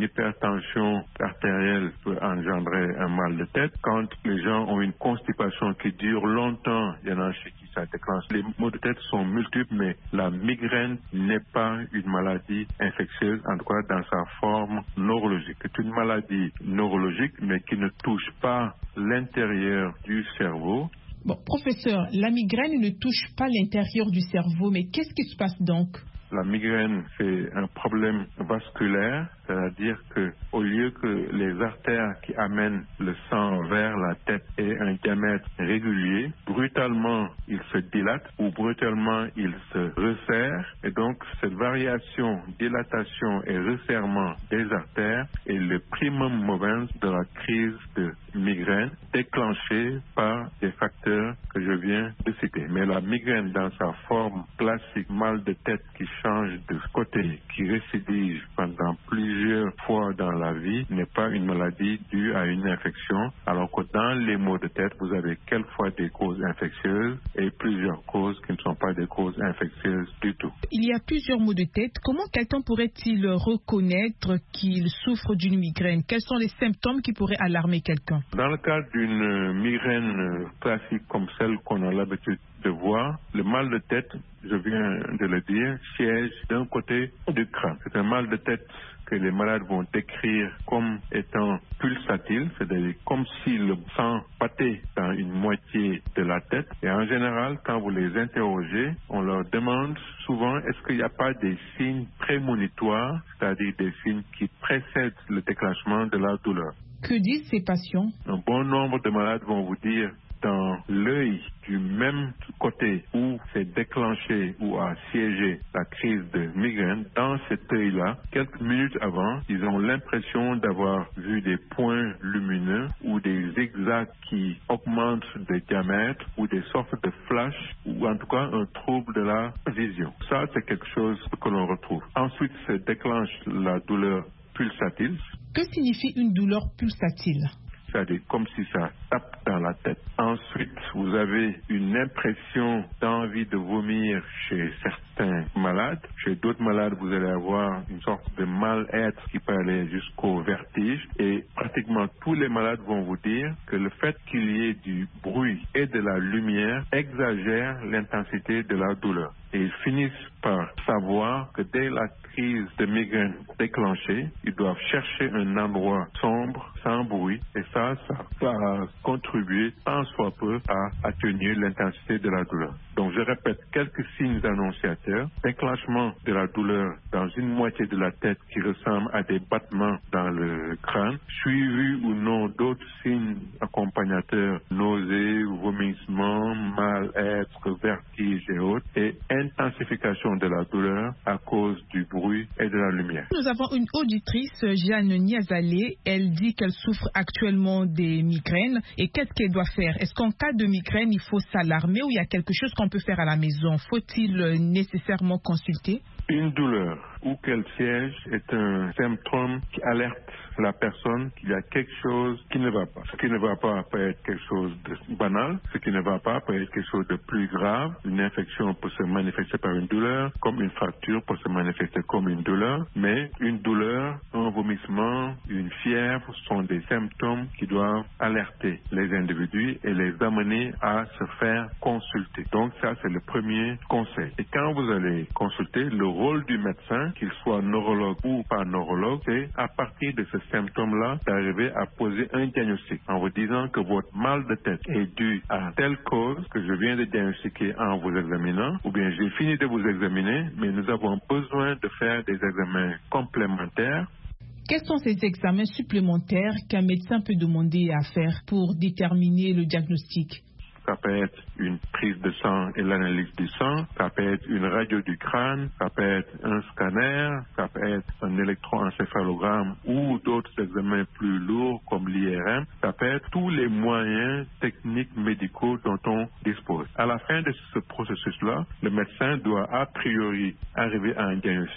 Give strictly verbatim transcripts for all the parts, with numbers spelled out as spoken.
hypertension artérielle peut engendrer un mal de tête. Quand les gens ont une constipation qui dure longtemps, il y en a chez qui ça déclenche. Les maux de tête sont multiples, mais la migraine n'est pas une maladie infectieuse, en tout cas dans sa forme neurologique. C'est une maladie neurologique, mais qui ne touche pas l'intérieur du cerveau. Bon, professeur, la migraine ne touche pas l'intérieur du cerveau, mais qu'est-ce qui se passe donc? La migraine, c'est un problème vasculaire, c'est-à-dire que au lieu que les artères qui amènent le sang vers la tête aient un diamètre régulier, brutalement, ils se dilatent ou brutalement, ils se resserrent. Et donc, cette variation, dilatation et resserrement des artères est le primum movens de la crise de migraine déclenchée par des facteurs que je viens de citer. Mais la migraine dans sa forme classique, mal de tête qui change de côté, qui récidive pendant plusieurs fois dans la vie, n'est pas une maladie due à une infection, alors que dans les maux de tête, vous avez quelquefois des causes infectieuses et plusieurs causes qui ne sont pas des causes infectieuses du tout. Il y a plusieurs maux de tête. Comment quelqu'un pourrait-il reconnaître qu'il souffre d'une migraine? Quels sont les symptômes qui pourraient alarmer quelqu'un? Dans le cas d'une migraine classique comme celle qu'on a l'habitude de voir, le mal de tête, je viens de le dire, siège d'un côté du crâne. C'est un mal de tête que les malades vont décrire comme étant pulsatile, c'est-à-dire comme si le sang battait dans une moitié de la tête. Et en général, quand vous les interrogez, on leur demande souvent est-ce qu'il n'y a pas des signes prémonitoires, c'est-à-dire des signes qui précèdent le déclenchement de la douleur. Que disent ces patients? Un bon nombre de malades vont vous dire dans l'œil du même côté où s'est déclenché ou a siégé la crise de migraine, dans cet œil-là, quelques minutes avant, ils ont l'impression d'avoir vu des points lumineux ou des zigzags qui augmentent de diamètre ou des sortes de flashs ou en tout cas un trouble de la vision. Ça, c'est quelque chose que l'on retrouve. Ensuite, se déclenche la douleur pulsatile. Que signifie une douleur pulsatile? C'est-à-dire comme si ça tape dans la tête. Ensuite, vous avez une impression d'envie de vomir chez certains malades. Chez d'autres malades, vous allez avoir une sorte de mal-être qui peut aller jusqu'au vertige. Et pratiquement tous les malades vont vous dire que le fait qu'il y ait du bruit et de la lumière exagère l'intensité de la douleur. Et ils finissent par savoir que dès la crise de migraine déclenchée, ils doivent chercher un endroit sombre, sans bruit, et ça, ça va contribuer tant soit peu à atténuer l'intensité de la douleur. Donc je répète, quelques signes annonciateurs: déclenchement de la douleur dans une moitié de la tête qui ressemble à des battements dans le crâne, suivi ou non d'autres signes accompagnateurs, nausées, vomissements, mal-être, vertige et autres, et intensification de la douleur à cause du bruit et de la lumière. Nous avons une auditrice, Jeanne Niazalé. Elle dit qu'elle souffre actuellement des migraines. Et qu'est-ce qu'elle doit faire? Est-ce qu'en cas de migraine, il faut s'alarmer ou il y a quelque chose qu'on peut faire à la maison? Faut-il nécessairement consulter? Une douleur où qu'elle siège est un symptôme qui alerte la personne qu'il y a quelque chose qui ne va pas. Ce qui ne va pas peut être quelque chose de banal, ce qui ne va pas peut être quelque chose de plus grave. Une infection peut se manifester par une douleur, comme une fracture peut se manifester comme une douleur, mais une douleur, un vomissement, une fièvre sont des symptômes qui doivent alerter les individus et les amener à se faire consulter. Donc ça, c'est le premier conseil. Et quand vous allez consulter, le rôle du médecin, qu'il soit neurologue ou pas neurologue, c'est à partir de ce symptômes-là d'arriver à poser un diagnostic en vous disant que votre mal de tête est dû à telle cause que je viens de diagnostiquer en vous examinant, ou bien j'ai fini de vous examiner, mais nous avons besoin de faire des examens complémentaires. Quels sont ces examens supplémentaires qu'un médecin peut demander à faire pour déterminer le diagnostic? Ça peut être une prise de sang et l'analyse du sang, ça peut être une radio du crâne, ça peut être un scanner, ça peut être un électroencéphalogramme ou d'autres examens plus lourds comme l'I R M. Ça peut être tous les moyens techniques médicaux dont on dispose. À la fin de ce processus-là, le médecin doit a priori arriver à un diagnostic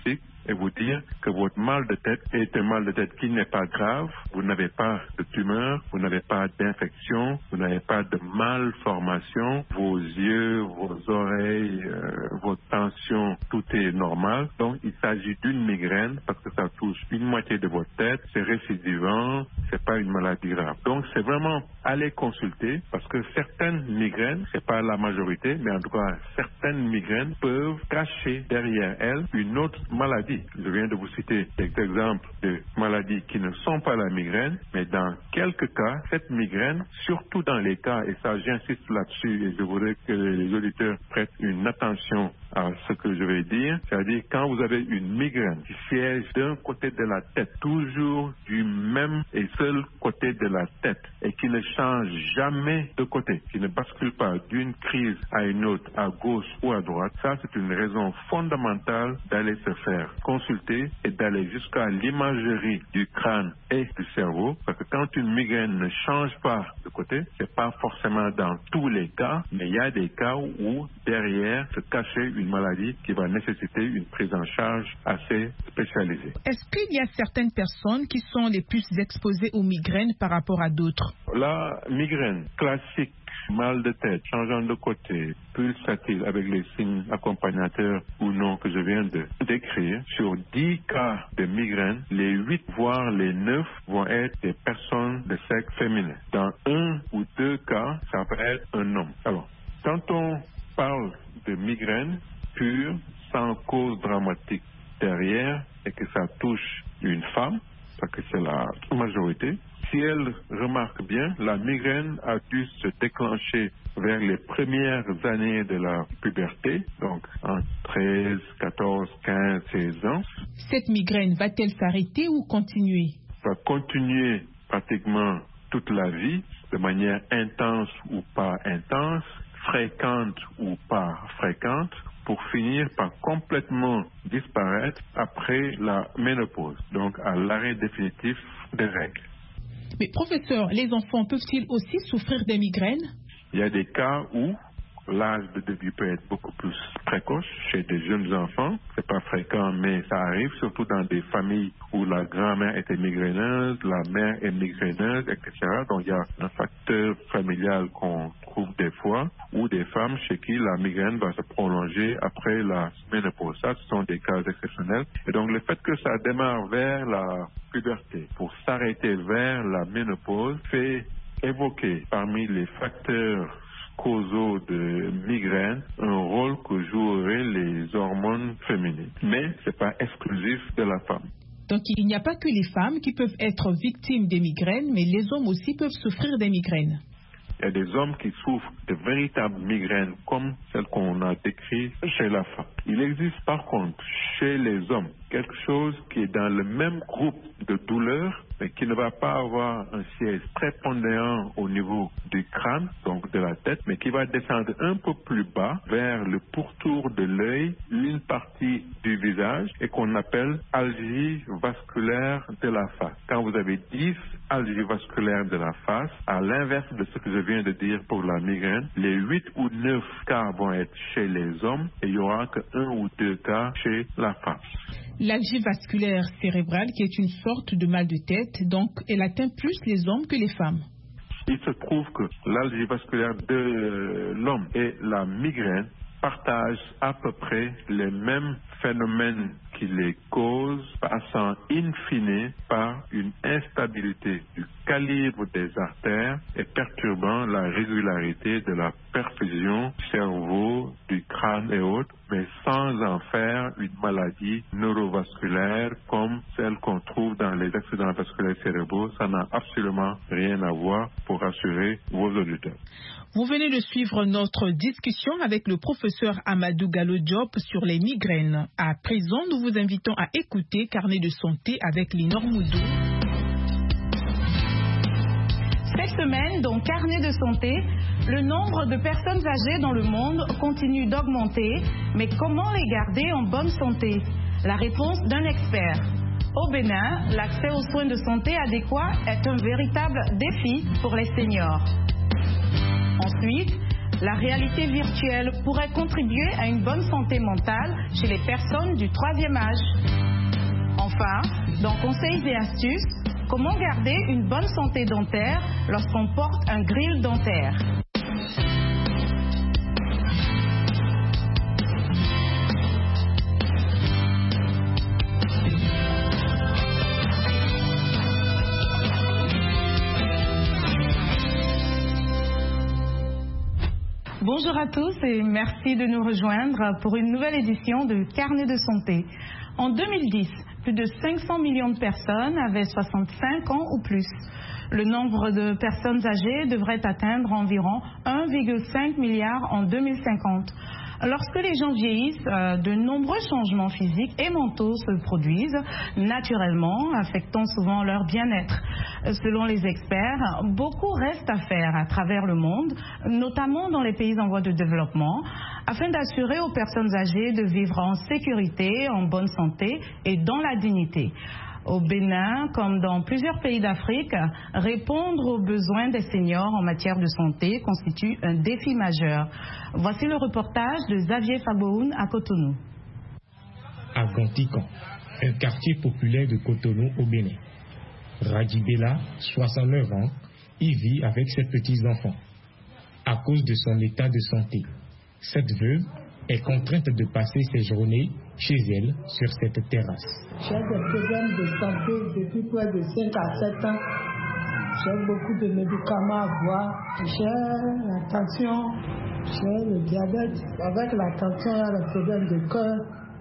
et vous dire que votre mal de tête est un mal de tête qui n'est pas grave. Vous n'avez pas de tumeur, vous n'avez pas d'infection, vous n'avez pas de malformation. Vos yeux, vos oreilles, euh, votre tension, tout est normal. Donc, il s'agit d'une migraine parce que ça touche une moitié de votre tête. C'est récidivant, c'est pas une maladie grave. Donc, c'est vraiment aller consulter parce que certaines migraines, c'est pas la majorité, mais en tout cas, certaines migraines peuvent cacher derrière elles une autre maladie. Je viens de vous citer des exemples de maladies qui ne sont pas la migraine, mais dans quelques cas, cette migraine, surtout dans les cas, et ça j'insiste là-dessus et je voudrais que les auditeurs prêtent une attention à ce que je vais dire, c'est-à-dire quand vous avez une migraine qui siège d'un côté de la tête, toujours du même et seul côté de la tête, et qui ne change jamais de côté, qui ne bascule pas d'une crise à une autre, à gauche ou à droite, ça c'est une raison fondamentale d'aller se faire consulter et d'aller jusqu'à l'imagerie du crâne et du cerveau, parce que quand une migraine ne change pas de côté, c'est pas forcément dans tous les cas, mais il y a des cas où derrière se cachait une maladie qui va nécessiter une prise en charge assez spécialisée. Est-ce qu'il y a certaines personnes qui sont les plus exposées aux migraines par rapport à d'autres? La migraine classique, mal de tête, changeant de côté, pulsatile avec les signes accompagnateurs ou non que je viens de décrire, sur dix cas de migraine, les huit voire les neuf vont être des personnes de sexe féminin. Dans un ou deux cas, ça peut être un homme. Alors, quand on parle de migraine pure, sans cause dramatique derrière, et que ça touche une femme, parce que c'est la majorité, si elle remarque bien, la migraine a dû se déclencher vers les premières années de la puberté, donc en treize, quatorze, quinze, seize ans. Cette migraine va-t-elle s'arrêter ou continuer? Va continuer pratiquement toute la vie, de manière intense ou pas intense, fréquente ou pas fréquente, pour finir par complètement disparaître après la ménopause, donc à l'arrêt définitif des règles. Mais professeur, les enfants peuvent-ils aussi souffrir des migraines? Il y a des cas où l'âge de début peut être beaucoup plus précoce chez des jeunes enfants. C'est pas fréquent, mais ça arrive, surtout dans des familles où la grand-mère était migraineuse, la mère est migraineuse, et cetera. Donc il y a un facteur familial qu'on trouve des fois, ou des femmes chez qui la migraine va se prolonger après la ménopause. Ça, ce sont des cas exceptionnels. Et donc le fait que ça démarre vers la puberté pour s'arrêter vers la ménopause fait évoquer parmi les facteurs causaux de migraine un rôle que joueraient les hormones féminines. Mais ce n'est pas exclusif de la femme. Donc il n'y a pas que les femmes qui peuvent être victimes des migraines, mais les hommes aussi peuvent souffrir des migraines. Il y a des hommes qui souffrent de véritables migraines comme celles qu'on a décrites chez la femme. Il existe par contre chez les hommes quelque chose qui est dans le même groupe de douleurs, mais qui ne va pas avoir un siège prépondérant au niveau du crâne, donc de la tête, mais qui va descendre un peu plus bas vers le pourtour de l'œil, une partie du visage, et qu'on appelle algie vasculaire de la face. Quand vous avez dix algies vasculaires de la face, à l'inverse de ce que je viens de dire pour la migraine, les huit ou neuf cas vont être chez les hommes et il n'y aura que un ou deux cas chez la femme. L'algie vasculaire cérébrale, qui est une sorte de mal de tête, donc elle atteint plus les hommes que les femmes. Il se trouve que l'algie vasculaire de l'homme et la migraine partagent à peu près les mêmes phénomènes qui les causent, passant in fine par une instabilité du calibre des artères et perturbant la régularité de la perfusion du cerveau, du crâne et autres, mais sans en faire une maladie neurovasculaire comme celle qu'on trouve dans les accidents vasculaires cérébraux. Ça n'a absolument rien à voir, pour rassurer vos auditeurs. Vous venez de suivre notre discussion avec le professeur Amadou Gallo Diop sur les migraines. À présent, nous vous invitons à écouter Carnet de santé avec Linor Moudou. Cette semaine, dans Carnet de santé, le nombre de personnes âgées dans le monde continue d'augmenter, mais comment les garder en bonne santé? La réponse d'un expert. Au Bénin, l'accès aux soins de santé adéquats est un véritable défi pour les seniors. Ensuite, la réalité virtuelle pourrait contribuer à une bonne santé mentale chez les personnes du troisième âge. Enfin, dans Conseils et astuces, comment garder une bonne santé dentaire lorsqu'on porte un grill dentaire? Bonjour à tous et merci de nous rejoindre pour une nouvelle édition de Carnet de santé. En deux mille dix, plus de cinq cents millions de personnes avaient soixante-cinq ans ou plus. Le nombre de personnes âgées devrait atteindre environ un virgule cinq milliard en deux mille cinquante. Lorsque les gens vieillissent, de nombreux changements physiques et mentaux se produisent naturellement, affectant souvent leur bien-être. Selon les experts, beaucoup reste à faire à travers le monde, notamment dans les pays en voie de développement, afin d'assurer aux personnes âgées de vivre en sécurité, en bonne santé et dans la dignité. Au Bénin, comme dans plusieurs pays d'Afrique, répondre aux besoins des seniors en matière de santé constitue un défi majeur. Voici le reportage de Xavier Faboun à Cotonou. À Gontikan, un quartier populaire de Cotonou au Bénin. Radibella, soixante-neuf ans, y vit avec ses petits-enfants. À cause de son état de santé, cette veuve est contrainte de passer ses journées chez elle sur cette terrasse. J'ai des problèmes de santé depuis près de cinq à sept ans. J'ai beaucoup de médicaments à boire. J'ai la tension, j'ai le diabète. Avec la tension, il y a le problème de cœur.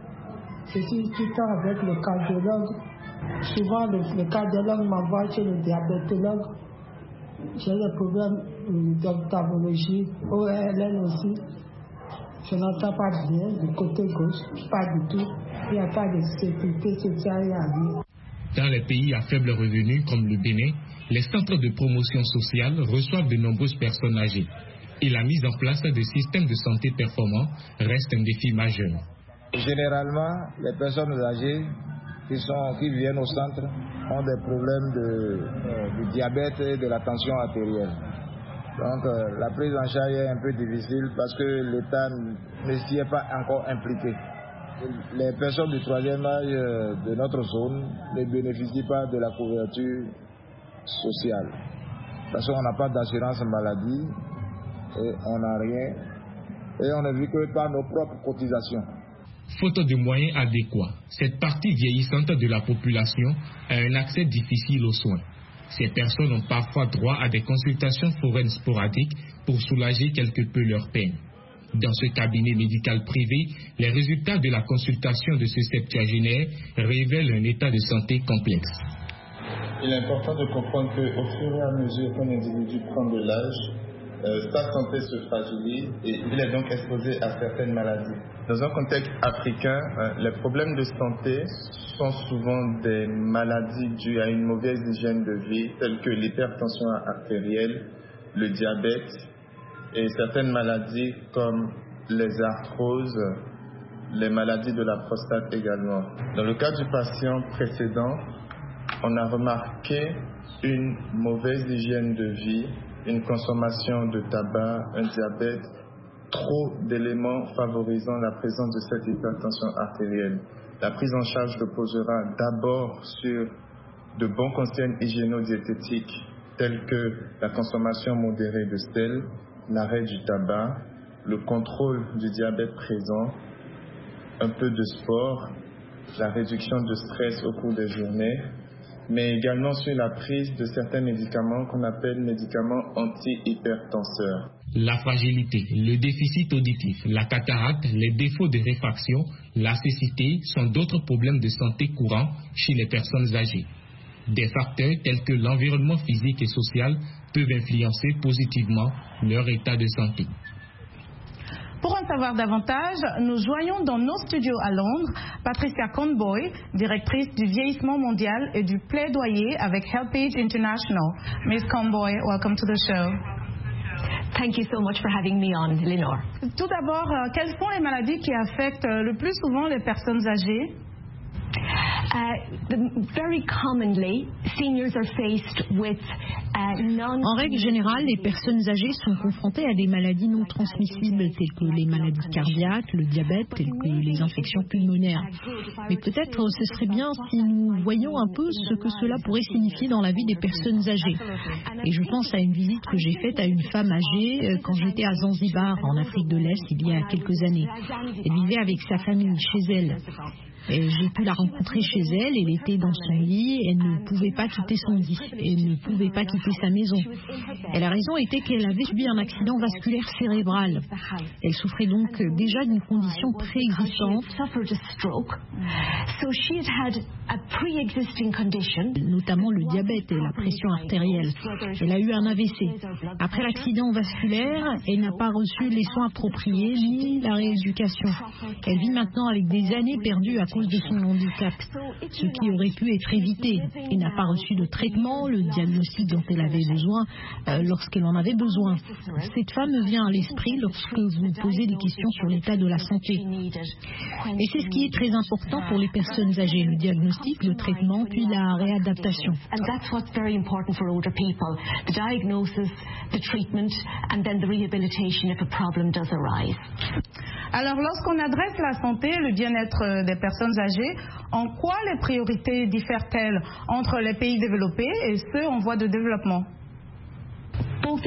Je suis tout le temps avec le cardiologue. Souvent, le, le cardiologue m'envoie chez le diabétologue. J'ai des problèmes d'ophtalmologie, O R L aussi. Je n'entends pas bien du côté gauche, pas du tout. Il n'y a pas de sécurité sociale à vie. Dans les pays à faible revenu comme le Bénin, les centres de promotion sociale reçoivent de nombreuses personnes âgées. Et la mise en place de systèmes de santé performants reste un défi majeur. Généralement, les personnes âgées qui, sont, qui viennent au centre ont des problèmes de, euh, de diabète et de la tension artérielle. Donc euh, la prise en charge est un peu difficile parce que l'État ne s'y est pas encore impliqué. Les personnes du troisième âge de notre zone ne bénéficient pas de la couverture sociale. Parce qu'on n'a pas d'assurance maladie et on n'a rien. Et on ne vit que par nos propres cotisations. Faute de moyens adéquats, cette partie vieillissante de la population a un accès difficile aux soins. Ces personnes ont parfois droit à des consultations foraines sporadiques pour soulager quelque peu leur peine. Dans ce cabinet médical privé, les résultats de la consultation de ce septuagénaire révèlent un état de santé complexe. Il est important de comprendre qu'au fur et à mesure qu'un individu prend de l'âge, euh, sa santé se fragilise et il est donc exposé à certaines maladies. Dans un contexte africain, euh, les problèmes de santé sont souvent des maladies dues à une mauvaise hygiène de vie, telles que l'hypertension artérielle, le diabète et certaines maladies comme les arthroses, les maladies de la prostate également. Dans le cas du patient précédent, on a remarqué une mauvaise hygiène de vie, une consommation de tabac, un diabète, trop d'éléments favorisant la présence de cette hypertension artérielle. La prise en charge reposera d'abord sur de bons conseils hygiéno-diététiques tels que la consommation modérée de sel, l'arrêt du tabac, le contrôle du diabète présent, un peu de sport, la réduction de stress au cours des journées, mais également sur la prise de certains médicaments qu'on appelle médicaments anti-hypertenseurs. La fragilité, le déficit auditif, la cataracte, les défauts de réfraction, la cécité sont d'autres problèmes de santé courants chez les personnes âgées. Des facteurs tels que l'environnement physique et social peuvent influencer positivement leur état de santé. Pour en savoir davantage, nous joignons dans nos studios à Londres Patricia Conboy, directrice du vieillissement mondial et du plaidoyer avec HelpAge International. Miss Conboy, welcome to the show. Thank you so much for having me on, Lenore. Tout d'abord, euh, quelles sont les maladies qui affectent euh, le plus souvent les personnes âgées? Uh, En règle générale, les personnes âgées sont confrontées à des maladies non transmissibles telles que les maladies cardiaques, le diabète, telles que les infections pulmonaires. Mais peut-être ce serait bien si nous voyions un peu ce que cela pourrait signifier dans la vie des personnes âgées. Et je pense à une visite que j'ai faite à une femme âgée quand j'étais à Zanzibar, en Afrique de l'Est, il y a quelques années. Elle vivait avec sa famille chez elle. Et j'ai pu la rencontrer chez elle, elle était dans son lit, elle ne pouvait pas quitter son lit, elle ne pouvait pas quitter sa maison. Et la raison était qu'elle avait subi un accident vasculaire cérébral. Elle souffrait donc déjà d'une condition préexistante, notamment le diabète et la pression artérielle. Elle a eu un A V C. Après l'accident vasculaire, elle n'a pas reçu les soins appropriés ni la rééducation. Elle vit maintenant avec des années perdues à cause de son handicap, ce qui aurait pu être évité. Elle n'a pas reçu de traitement, le diagnostic dont elle avait besoin euh, lorsqu'elle en avait besoin. Cette femme me vient à l'esprit lorsque vous posez des questions sur l'état de la santé. Et c'est ce qui est très important pour les personnes âgées, le diagnostic, le traitement, puis la réadaptation. Alors, lorsqu'on adresse la santé, le bien-être des personnes âgées, en quoi les priorités diffèrent-elles entre les pays développés et ceux en voie de développement? Dans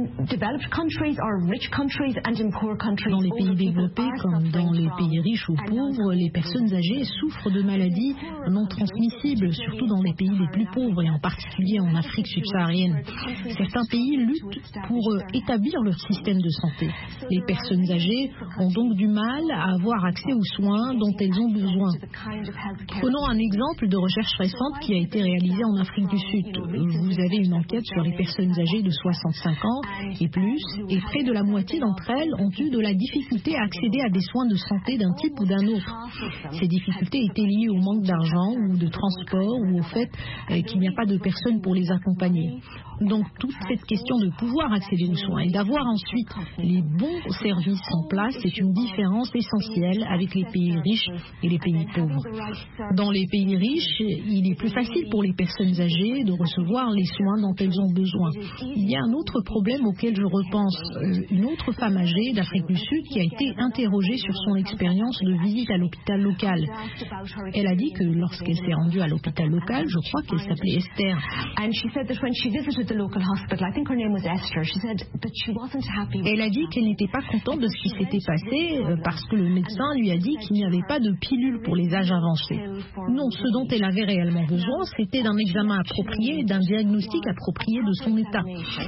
les pays développés comme dans les pays riches ou pauvres, les personnes âgées souffrent de maladies non transmissibles, surtout dans les pays les plus pauvres et en particulier en Afrique subsaharienne. Certains pays luttent pour établir leur système de santé. Les personnes âgées ont donc du mal à avoir accès aux soins dont elles ont besoin. Prenons un exemple de recherche récente qui a été réalisée en Afrique du Sud. Vous avez une enquête sur les personnes âgées de soixante-cinq ans et plus, et près de la moitié d'entre elles ont eu de la difficulté à accéder à des soins de santé d'un type ou d'un autre. Ces difficultés étaient liées au manque d'argent ou de transport ou au fait euh, qu'il n'y a pas de personnes pour les accompagner. Donc toute cette question de pouvoir accéder aux soins et d'avoir ensuite les bons services en place, c'est une différence essentielle avec les pays riches et les pays pauvres. Dans les pays riches, il est plus facile pour les personnes âgées de recevoir les soins dont elles ont besoin. Il y a un autre problème auquel je repense. Une autre femme âgée d'Afrique du Sud qui a été interrogée sur son expérience de visite à l'hôpital local. Elle a dit que lorsqu'elle s'est rendue à l'hôpital local, je crois qu'elle s'appelait Esther, elle a dit qu'elle n'était pas contente de ce qui s'était passé parce que le médecin lui a dit qu'il n'y avait pas de pilule pour les âges avancés. Non, ce dont elle avait réellement besoin, c'était d'un examen approprié et d'un diagnostic approprié de son état.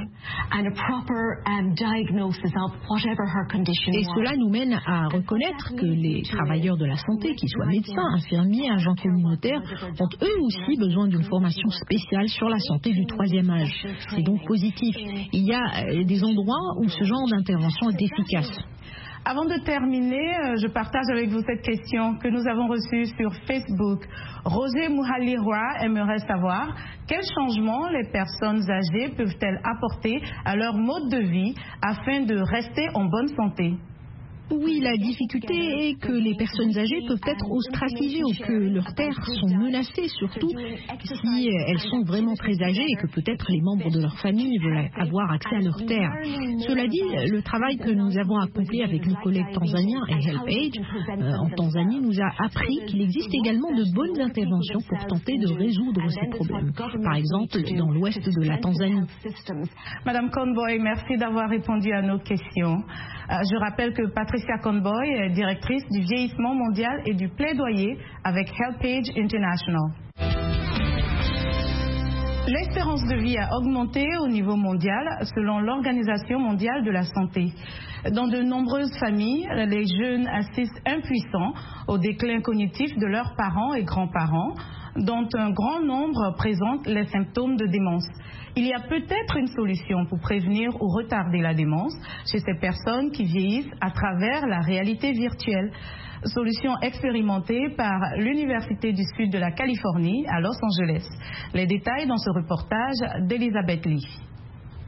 Et cela nous mène à reconnaître que les travailleurs de la santé, qu'ils soient médecins, infirmiers, agents communautaires, ont eux aussi besoin d'une formation spéciale sur la santé du troisième âge. C'est donc positif. Il y a des endroits où ce genre d'intervention est efficace. Avant de terminer, je partage avec vous cette question que nous avons reçue sur Facebook. Roger Mouhalirwa aimerait savoir quels changements les personnes âgées peuvent-elles apporter à leur mode de vie afin de rester en bonne santé. Oui, la difficulté est que les personnes âgées peuvent être ostracisées ou que leurs terres sont menacées, surtout si elles sont vraiment très âgées et que peut-être les membres de leur famille veulent avoir accès à leurs terres. Cela dit, le travail que nous avons accompli avec nos collègues tanzaniens et HelpAge euh, en Tanzanie nous a appris qu'il existe également de bonnes interventions pour tenter de résoudre ces problèmes. Par exemple, dans l'ouest de la Tanzanie. Madame Conboy, merci d'avoir répondu à nos questions. Euh, je rappelle que Patricia Conboy est directrice du vieillissement mondial et du plaidoyer avec HelpAge International. L'espérance de vie a augmenté au niveau mondial selon l'Organisation mondiale de la santé. Dans de nombreuses familles, les jeunes assistent impuissants au déclin cognitif de leurs parents et grands-parents, dont un grand nombre présentent les symptômes de démence. Il y a peut-être une solution pour prévenir ou retarder la démence chez ces personnes qui vieillissent à travers la réalité virtuelle. Solution expérimentée par l'Université du Sud de la Californie à Los Angeles. Les détails dans ce reportage d'Elisabeth Lee.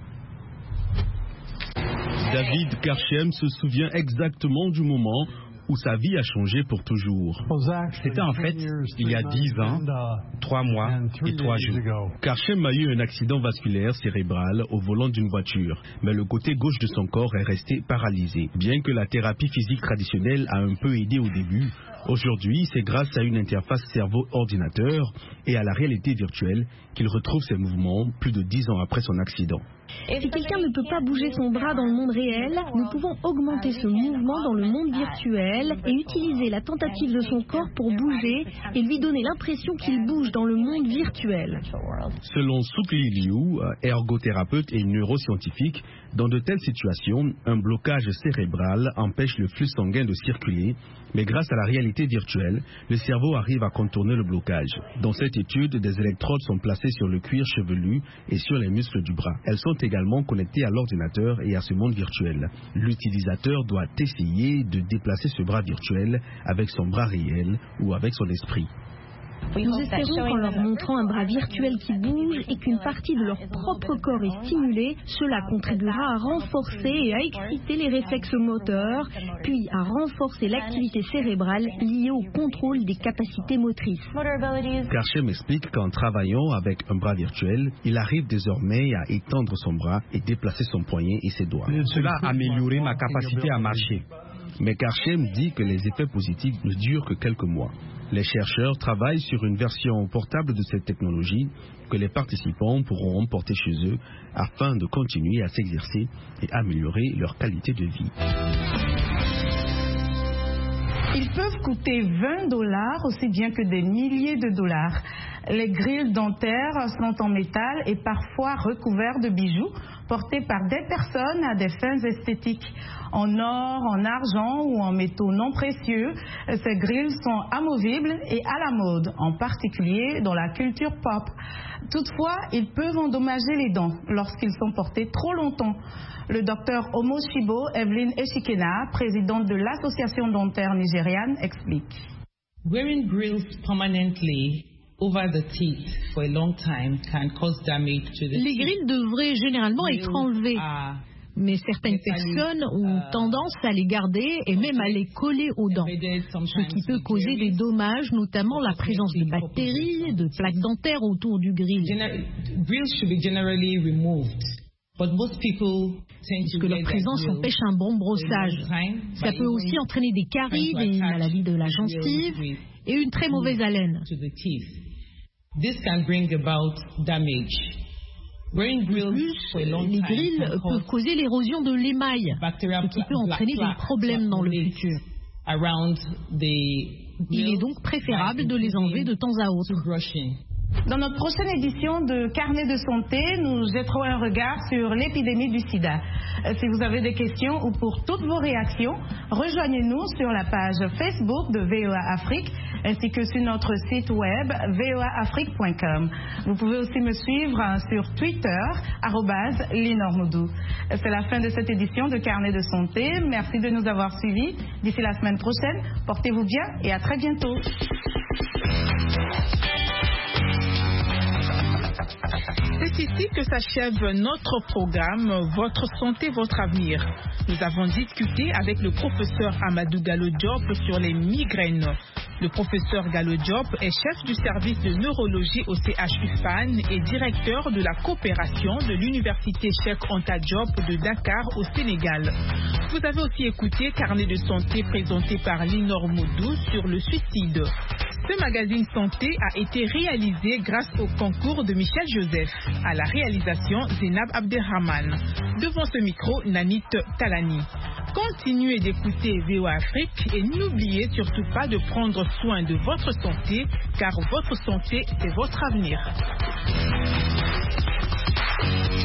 David Karchem se souvient exactement du moment où sa vie a changé pour toujours. C'était en fait il y a dix ans, trois mois et trois jours. Karchem a eu un accident vasculaire cérébral au volant d'une voiture, mais le côté gauche de son corps est resté paralysé. Bien que la thérapie physique traditionnelle a un peu aidé au début, aujourd'hui, c'est grâce à une interface cerveau-ordinateur et à la réalité virtuelle qu'il retrouve ses mouvements plus de dix ans après son accident. Si quelqu'un ne peut pas bouger son bras dans le monde réel, nous pouvons augmenter ce mouvement dans le monde virtuel et utiliser la tentative de son corps pour bouger et lui donner l'impression qu'il bouge dans le monde virtuel. Selon Sukli Liu, ergothérapeute et neuroscientifique, dans de telles situations, un blocage cérébral empêche le flux sanguin de circuler, mais grâce à la réalité virtuelle, le cerveau arrive à contourner le blocage. Dans cette étude, des électrodes sont placées sur le cuir chevelu et sur les muscles du bras. Elles sont également connectées à l'ordinateur et à ce monde virtuel. L'utilisateur doit essayer de déplacer ce bras virtuel avec son bras réel ou avec son esprit. Nous espérons qu'en leur montrant un bras virtuel qui bouge et qu'une partie de leur propre corps est stimulée, cela contribuera à renforcer et à exciter les réflexes moteurs, puis à renforcer l'activité cérébrale liée au contrôle des capacités motrices. Karchem explique qu'en travaillant avec un bras virtuel, il arrive désormais à étendre son bras et déplacer son poignet et ses doigts. Cela a amélioré ma capacité à marcher. Mais Karchem dit que les effets positifs ne durent que quelques mois. Les chercheurs travaillent sur une version portable de cette technologie que les participants pourront emporter chez eux afin de continuer à s'exercer et améliorer leur qualité de vie. Ils peuvent coûter vingt dollars aussi bien que des milliers de dollars. Les grilles dentaires sont en métal et parfois recouverts de bijoux portés par des personnes à des fins esthétiques. En or, en argent ou en métaux non précieux, ces grilles sont amovibles et à la mode, en particulier dans la culture pop. Toutefois, ils peuvent endommager les dents lorsqu'ils sont portés trop longtemps. Le docteur Omo Shibo Evelyn Eshikena, présidente de l'association dentaire nigériane, explique. Wearing grills permanently over the teeth for a long time can cause damage to the Les grilles devraient généralement être enlevées, mais certaines personnes ont tendance à les garder et même à les coller aux dents, ce qui peut causer des dommages, notamment la présence de bactéries, de plaques dentaires autour du grill. Grills should be generally removed. Puisque leur présence empêche un bon brossage. Ça peut aussi entraîner des caries, des maladies de la gencive et une très mauvaise haleine. This can bring about damage. De plus, les grilles peuvent causer l'érosion de l'émail, ce qui peut entraîner des problèmes dans le futur. Il est donc préférable de les enlever de temps à autre. Dans notre prochaine édition de Carnet de santé, nous jetterons un regard sur l'épidémie du sida. Si vous avez des questions ou pour toutes vos réactions, rejoignez-nous sur la page Facebook de V O A Afrique ainsi que sur notre site web v o a afrique point com. Vous pouvez aussi me suivre sur Twitter, arobase Linormoudou. C'est la fin de cette édition de Carnet de santé. Merci de nous avoir suivis. D'ici la semaine prochaine, portez-vous bien et à très bientôt. C'est ici que s'achève notre programme Votre santé, votre avenir. Nous avons discuté avec le professeur Amadou Gallo Diop sur les migraines. Le professeur Gallo Diop est chef du service de neurologie au C H U F A N et directeur de la coopération de l'université Cheikh Anta Diop de Dakar au Sénégal. Vous avez aussi écouté Carnet de santé présenté par Linor Moudou sur le suicide. Ce magazine santé a été réalisé grâce au concours de Michel Joseph. À la réalisation, Zénab Abderrahman. Devant ce micro, Nanit Talani. Continuez d'écouter V O A Afrique et n'oubliez surtout pas de prendre soin de votre santé, car votre santé, c'est votre avenir.